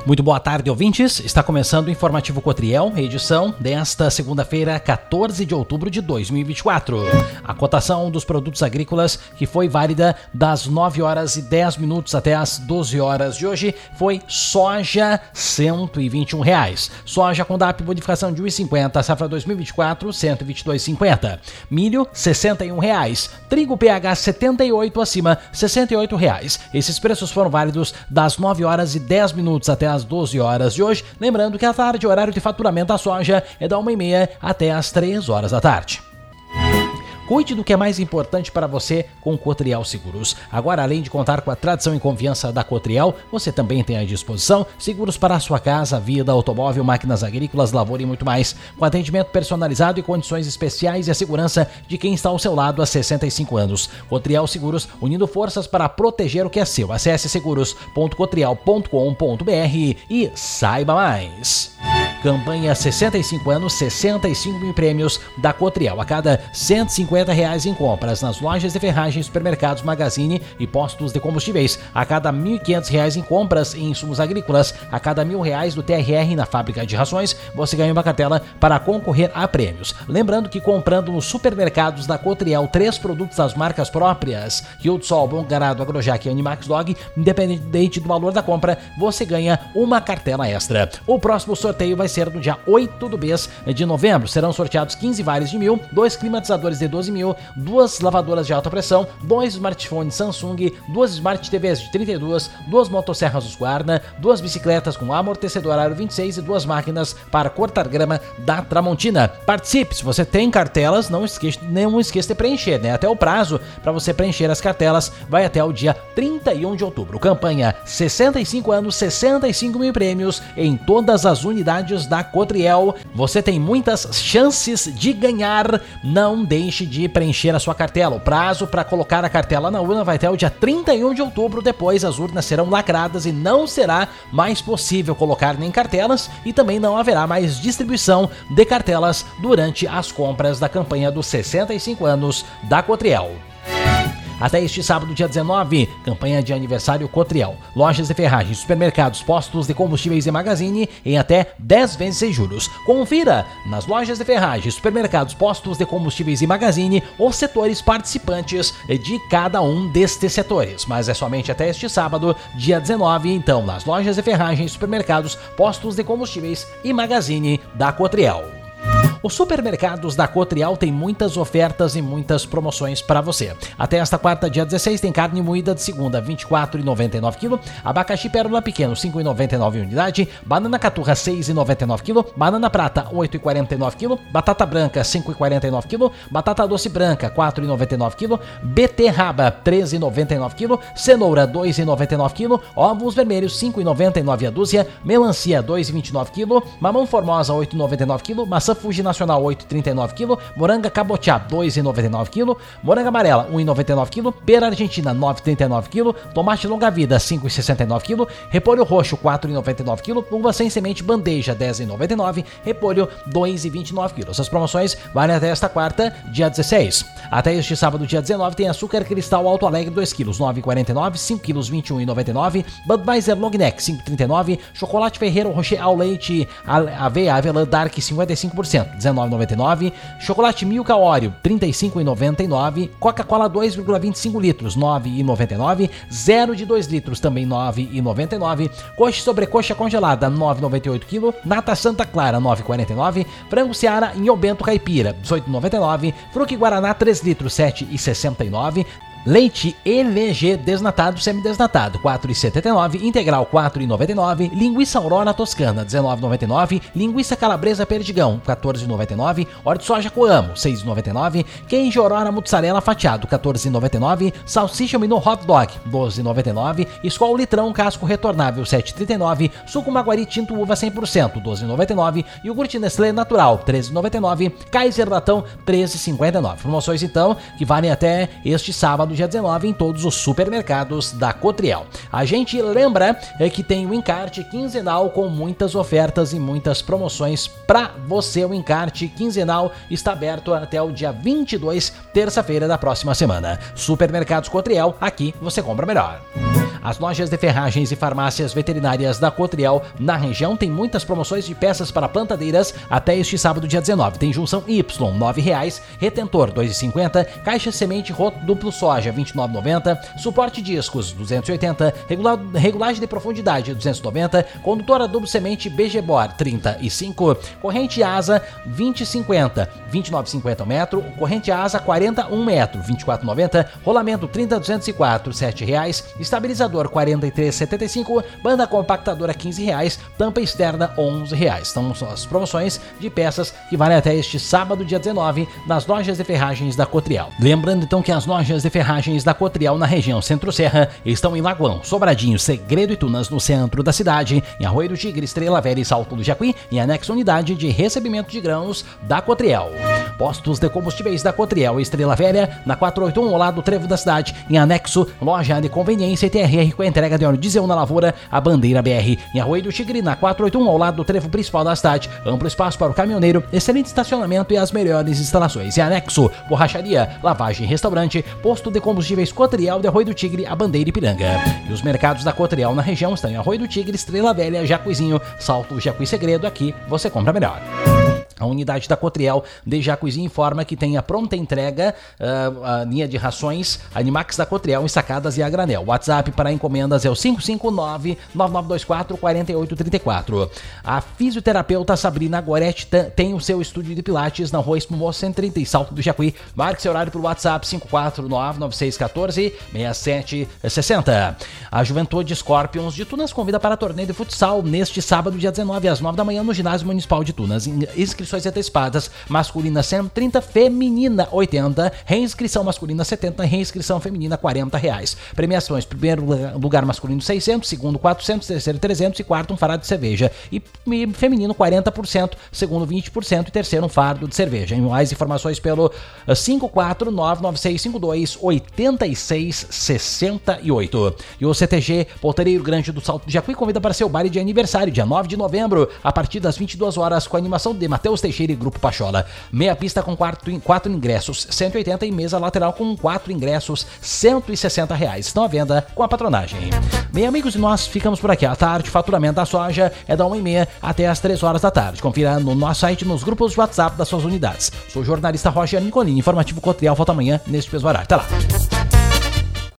Muito boa tarde, ouvintes. Está começando o Informativo Cotriel, edição desta segunda-feira, 14 de outubro de 2024. A cotação dos produtos agrícolas, que foi válida das 9 horas e 10 minutos até as 12 horas de hoje, foi soja R$ 121. Soja com DAP bonificação de 1,50, safra 2024, R$ 122,50. Milho, R$ 61. Trigo PH 78 acima, R$ 68. Esses preços foram válidos das 9 horas e 10 minutos até às 12 horas de hoje, lembrando que à tarde o horário de faturamento da soja é da 1h30 até às 3 horas da tarde. Cuide do que é mais importante para você com Cotriel Seguros. Agora, além de contar com a tradição e confiança da Cotriel, você também tem à disposição seguros para a sua casa, vida, automóvel, máquinas agrícolas, lavoura e muito mais. Com atendimento personalizado e condições especiais e a segurança de quem está ao seu lado há 65 anos. Cotriel Seguros, unindo forças para proteger o que é seu. Acesse seguros.cotriel.com.br e saiba mais. Campanha 65 anos, 65 mil prêmios da Cotriel. A cada R$ 150 em compras nas lojas de ferragens, supermercados, Magazine e postos de combustíveis. A cada R$ 1.500 em compras em insumos agrícolas. A cada R$ 1.000 do TRR na fábrica de rações, você ganha uma cartela para concorrer a prêmios. Lembrando que comprando nos supermercados da Cotriel 3 produtos das marcas próprias, Rio do Sol, Bom Garado, Agrojac e Animax Dog, independente do valor da compra, você ganha uma cartela extra. O próximo sorteio vai ser no dia 8 do mês de novembro. Serão sorteados 15 vales de 1.000, 2 climatizadores de 12.000, 2 lavadoras de alta pressão, 2 smartphones Samsung, 2 Smart TVs de 32, 2 motosserras Husqvarna, 2 bicicletas com amortecedor aro 26 e 2 máquinas para cortar grama da Tramontina. Participe! Se você tem cartelas, não esqueça de preencher, né? Até o prazo para você preencher as cartelas vai até o dia 31 de outubro. Campanha 65 anos, 65 mil prêmios em todas as unidades da Cotriel. Você tem muitas chances de ganhar. Não deixe de preencher a sua cartela. O prazo para colocar a cartela na urna vai até o dia 31 de outubro. Depois as urnas serão lacradas e não será mais possível colocar nem cartelas e também não haverá mais distribuição de cartelas durante as compras da campanha dos 65 anos da Cotriel. Até este sábado, dia 19, campanha de aniversário Cotriel. Lojas de ferragens, supermercados, postos de combustíveis e Magazine em até 10 vezes sem juros. Confira nas lojas de ferragens, supermercados, postos de combustíveis e Magazine os setores participantes de cada um destes setores. Mas é somente até este sábado, dia 19, então, nas lojas de ferragens, supermercados, postos de combustíveis e Magazine da Cotriel. Os supermercados da Cotriel têm muitas ofertas e muitas promoções para você. Até esta quarta, dia 16, tem carne moída de segunda, R$ 24,99 kg, abacaxi pérola pequeno, R$ 5,99 unidade, banana caturra, R$ 6,99 kg, banana prata, R$ 8,49 kg, batata branca, R$ 5,49 kg, batata doce branca, R$ 4,99 kg, beterraba, R$ 13,99 kg, cenoura, R$ 2,99 kg, ovos vermelhos, R$ 5,99 a dúzia, melancia, R$ 2,29 kg, mamão formosa, R$ 8,99 kg, maçã Fuji Nacional 8,39 kg, moranga cabotiá 2,99 kg, moranga amarela 1,99 kg, pera argentina 9,39 kg, tomate longa vida 5,69 kg, repolho roxo 4,99 kg, uva sem semente bandeja 10,99, repolho 2,29 kg. Essas promoções valem até esta quarta, dia 16. Até este sábado, dia 19, tem açúcar cristal Alto Alegre 2 kg, 9,49, 5 kg 21,99, Budweiser Long Neck 5,39, chocolate Ferrero Rocher ao leite aveia Avelã Dark 55%, R$19,99, chocolate Milka Oreo, R$35,99, Coca-Cola 2,25 litros, R$9,99, zero de 2 litros, também R$9,99, coxa e sobrecoxa congelada, R$9,98 kg, nata Santa Clara, R$9,49, frango Seara em Bento Caipira, R$18,99, fruque Guaraná 3 litros, R$7,69, leite LG desnatado, semidesnatado, R$ 4,79, integral R$ 4,99, linguiça Aurora Toscana, R$ 19,99, linguiça Calabresa Perdigão, R$ 14,99, óleo de soja Coamo, R$ 6,99, queijo Aurora Mussarela fatiado, R$ 14,99, salsicha Minot Hot Dog, R$ 12,99, Skol Litrão Casco Retornável, R$ 7,39, suco Maguari Tinto Uva 100%, R$ 12,99, iogurte Nestlé Natural, R$ 13,99, Kaiser Latão, R$ 13,59. Promoções então que valem até este sábado, dia 19, em todos os supermercados da Cotriel. A gente lembra que tem o encarte quinzenal com muitas ofertas e muitas promoções para você. O encarte quinzenal está aberto até o dia 22, terça-feira da próxima semana. Supermercados Cotriel, aqui você compra melhor. As lojas de ferragens e farmácias veterinárias da Cotriel na região tem muitas promoções de peças para plantadeiras até este sábado, dia 19. Tem junção Y, R$ 9,00, retentor, R$ 2,50, caixa semente roto duplo soja, R$ 29,90, suporte discos, R$ 280, regulagem de profundidade, R$ 290, condutora duplo semente BG-Bor, R$ 35, corrente asa, R$ 20,50, R$ 29,50 metro, corrente asa, 41 metro, R$ 24,90, rolamento 30,204, R$ 7,00, estabilizador 43,75, banda compactadora R$ 15,00, tampa externa R$ 11,00. Então são as promoções de peças que valem até este sábado, dia 19, nas lojas de ferragens da Cotriel. Lembrando então que as lojas de ferragens da Cotriel na região Centro-Serra estão em Lagoão, Sobradinho, Segredo e Tunas no centro da cidade, em Arroio do Tigre, Estrela Velha e Salto do Jacuí, em anexo unidade de recebimento de grãos da Cotriel. Postos de combustíveis da Cotriel e Estrela Velha, na 481 ao lado do Trevo da cidade, em anexo, loja de conveniência e TRR com a entrega de óleo diesel na Lavoura, a Bandeira BR. Em Arroio do Tigre, na 481 ao lado do Trevo principal da cidade, amplo espaço para o caminhoneiro, excelente estacionamento e as melhores instalações. Em anexo, borracharia, lavagem, restaurante, posto de combustíveis Cotriel de Arroio do Tigre, a Bandeira e Piranga. E os mercados da Cotriel na região estão em Arroio do Tigre, Estrela Velha, Jacuizinho, Salto, Jacuí Segredo. Aqui você compra melhor. A unidade da Cotriel de Jacuizinho informa que tem a pronta entrega, a linha de rações Animax da Cotriel, ensacadas e a granel. WhatsApp para encomendas é o 559-9924-4834. A fisioterapeuta Sabrina Goretti tem o seu estúdio de pilates na Rua Espumoso 130 em Salto do Jacuí. Marque seu horário pelo WhatsApp 549-9614-6760. A Juventude Scorpions de Tunas convida para torneio de futsal neste sábado, dia 19, às 9 da manhã, no Ginásio Municipal de Tunas. Inscrições antecipadas, masculina 130, feminina 80, reinscrição masculina 70, reinscrição feminina R$40. Premiações: primeiro lugar masculino 600, segundo 400, terceiro 300 e quarto um fardo de cerveja. E feminino 40%, segundo 20% e terceiro um fardo de cerveja. E mais informações pelo 54996528668. E o CTG Porteiro Grande do Salto do Jacuí convida para seu baile de aniversário, dia 9 de novembro, a partir das 22 horas, com a animação de Matheus Teixeira e Grupo Pachola. Meia pista com 4 ingressos, 180, e mesa lateral com 4 ingressos, R$160. Estão à venda com a patronagem. Bem, amigos, e nós ficamos por aqui à tarde. Faturamento da soja é da 1h30 até as 3 horas da tarde. Confira no nosso site, nos grupos de WhatsApp das suas unidades. Sou o jornalista Roger Nicolini, informativo Cotriel, volta amanhã neste mesmo horário. Até lá!